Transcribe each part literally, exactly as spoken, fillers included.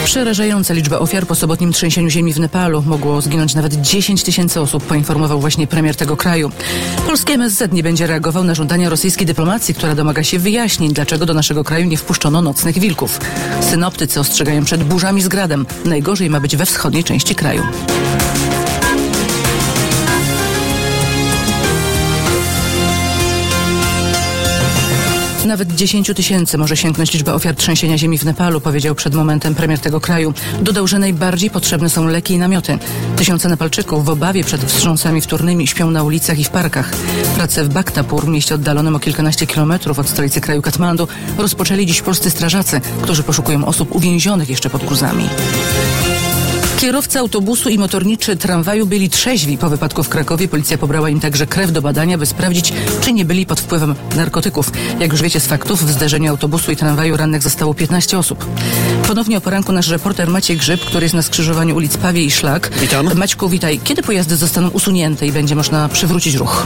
Przerażająca liczba ofiar po sobotnim trzęsieniu ziemi w Nepalu. Mogło zginąć nawet dziesięć tysięcy osób, poinformował właśnie premier tego kraju. Polski M S Z nie będzie reagował na żądania rosyjskiej dyplomacji, która domaga się wyjaśnień, dlaczego do naszego kraju nie wpuszczono nocnych wilków. Synoptycy ostrzegają przed burzami z gradem. Najgorzej ma być we wschodniej części kraju. Nawet dziesięć tysięcy może sięgnąć liczba ofiar trzęsienia ziemi w Nepalu, powiedział przed momentem premier tego kraju. Dodał, że najbardziej potrzebne są leki i namioty. Tysiące Nepalczyków w obawie przed wstrząsami wtórnymi śpią na ulicach i w parkach. Pracę w Bhaktapur, mieście oddalonym o kilkanaście kilometrów od stolicy kraju Katmandu, rozpoczęli dziś polscy strażacy, którzy poszukują osób uwięzionych jeszcze pod gruzami. Kierowca autobusu i motorniczy tramwaju byli trzeźwi. Po wypadku w Krakowie policja pobrała im także krew do badania, by sprawdzić, czy nie byli pod wpływem narkotyków. Jak już wiecie z faktów, w zderzeniu autobusu i tramwaju rannych zostało piętnaście osób. Ponownie o poranku nasz reporter Maciej Grzyb, który jest na skrzyżowaniu ulic Pawie i Szlak. Witam. Maćku, witaj. Kiedy pojazdy zostaną usunięte i będzie można przywrócić ruch?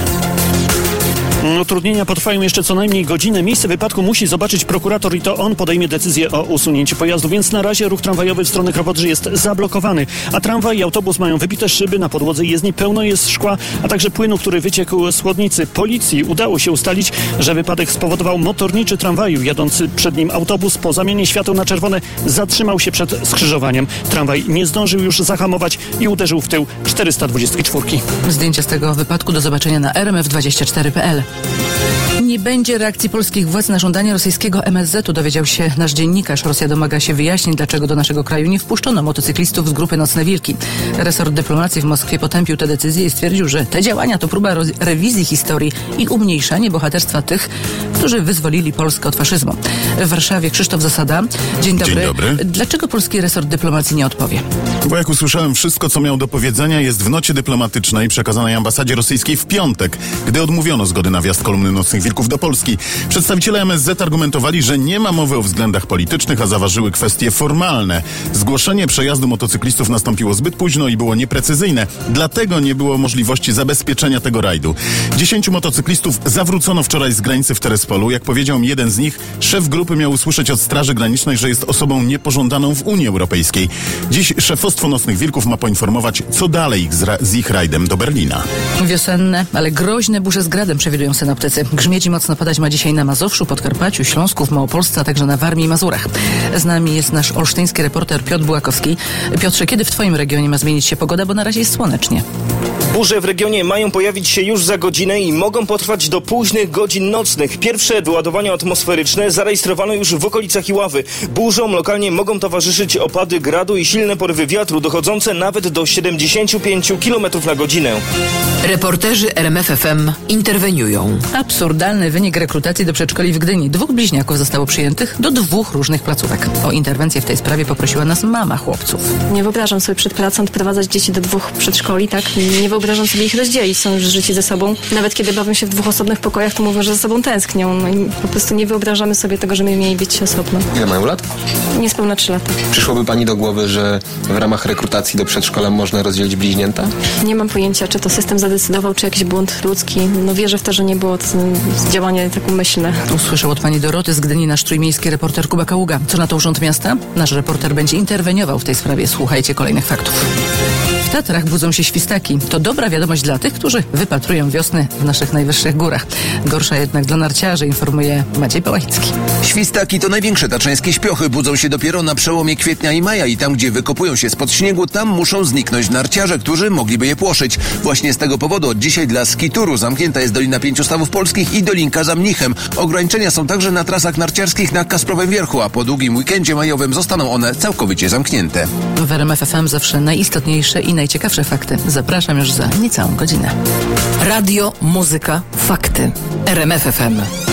Utrudnienia potrwają jeszcze co najmniej godzinę. Miejsce wypadku musi zobaczyć prokurator i to on podejmie decyzję o usunięciu pojazdu, więc na razie ruch tramwajowy w stronę Krowodrzy jest zablokowany, a tramwaj i autobus mają wybite szyby, na podłodze jezdni pełno jest szkła, a także płynu, który wyciekł z chłodnicy. Policji udało się ustalić, że wypadek spowodował motorniczy tramwaju. Jadący przed nim autobus po zamianie świateł na czerwone zatrzymał się przed skrzyżowaniem. Tramwaj nie zdążył już zahamować i uderzył w tył czterysta dwadzieścia cztery. Zdjęcia z tego wypadku do zobaczenia na r m f dwadzieścia cztery kropka p l. Nie będzie reakcji polskich władz na żądanie rosyjskiego M S Z u, dowiedział się nasz dziennikarz. Rosja domaga się wyjaśnień, dlaczego do naszego kraju nie wpuszczono motocyklistów z grupy Nocne Wilki. Resort dyplomacji w Moskwie potępił tę decyzję i stwierdził, że te działania to próba roz- rewizji historii i umniejszanie bohaterstwa tych, którzy wyzwolili Polskę od faszyzmu. W Warszawie Krzysztof Zasada. Dzień dobry. Dzień dobry. Dlaczego polski resort dyplomacji nie odpowie? Bo jak usłyszałem, wszystko, co miał do powiedzenia, jest w nocie dyplomatycznej przekazanej ambasadzie rosyjskiej w piątek, gdy odmówiono zgody na wjazd kolumny Nocnych Wilków do Polski. Przedstawiciele M S Z argumentowali, że nie ma mowy o względach politycznych, a zaważyły kwestie formalne. Zgłoszenie przejazdu motocyklistów nastąpiło zbyt późno i było nieprecyzyjne. Dlatego nie było możliwości zabezpieczenia tego rajdu. Dziesięciu motocyklistów zawrócono wczoraj z granicy w Terespolu. Jak powiedział mi jeden z nich, szef grupy miał usłyszeć od Straży Granicznej, że jest osobą niepożądaną w Unii Europejskiej. Dziś szefostwo Nocnych Wilków ma poinformować, co dalej ich z, ra- z ich rajdem do Berlina. Wiosenne, ale groźne burze z gradem przewidują synoptycy. Grzmieć i mocno padać ma dzisiaj na Mazowszu, Podkarpaciu, Śląsku, w Małopolsce, a także na Warmii i Mazurach. Z nami jest nasz olsztyński reporter Piotr Bułakowski. Piotrze, kiedy w twoim regionie ma zmienić się pogoda, bo na razie jest słonecznie? Burze w regionie mają pojawić się już za godzinę i mogą potrwać do późnych godzin nocnych. Pierwsze wyładowania atmosferyczne zarejestrowano już w okolicach Iławy. Burzom lokalnie mogą towarzyszyć opady gradu i silne porywy wiatru, dochodzące nawet do siedemdziesiąt pięć kilometrów na godzinę. Reporterzy R M F F M interweniują. Absurdalny wynik rekrutacji do przedszkoli w Gdyni. Dwóch bliźniaków zostało przyjętych do dwóch różnych placówek. O interwencję w tej sprawie poprosiła nas mama chłopców. Nie wyobrażam sobie przed pracą odprowadzać dzieci do dwóch przedszkoli, tak? Nie wyobrażam sobie ich rozdzielić, są już życi ze sobą. Nawet kiedy bawią się w dwóch osobnych pokojach, to mówią, że ze sobą tęsknią. No i po prostu nie wyobrażamy sobie tego, że my mieli być osobno. Ile mają lat? Niespełna trzy lata. Przyszłoby pani do głowy, że w ramach rekrutacji do przedszkola można rozdzielić bliźnięta? Nie mam pojęcia, czy to system zadecydował, czy jakiś błąd ludzki. No wierzę w to, że nie było to działanie tak umyślne. Usłyszał od pani Doroty z Gdyni nasz trójmiejski reporter Kuba Kaługa. Co na to urząd miasta? Nasz reporter będzie interweniował w tej sprawie. Słuchajcie kolejnych faktów. W Tatrach budzą się świstaki. To dobra wiadomość dla tych, którzy wypatrują wiosny w naszych najwyższych górach. Gorsza jednak dla narciarzy, informuje Maciej Pałachicki. Świstaki to największe tatrzańskie śpiochy. Budzą się dopiero na przełomie kwietnia i maja i tam, gdzie wykopują się spod śniegu, tam muszą zniknąć narciarze, którzy mogliby je płoszyć. Właśnie z tego powodu od dzisiaj dla skituru zamknięta jest Dolina Pięciu Stawów Polskich i Dolinka za Mnichem. Ograniczenia są także na trasach narciarskich na Kasprowym Wierchu, a po długim weekendzie majowym zostaną one całkowicie zamknięte. W R M F F M zawsze najistotniejsze i najciekawsze fakty. Zapraszam już za niecałą godzinę. Radio, muzyka, fakty. R M F F M.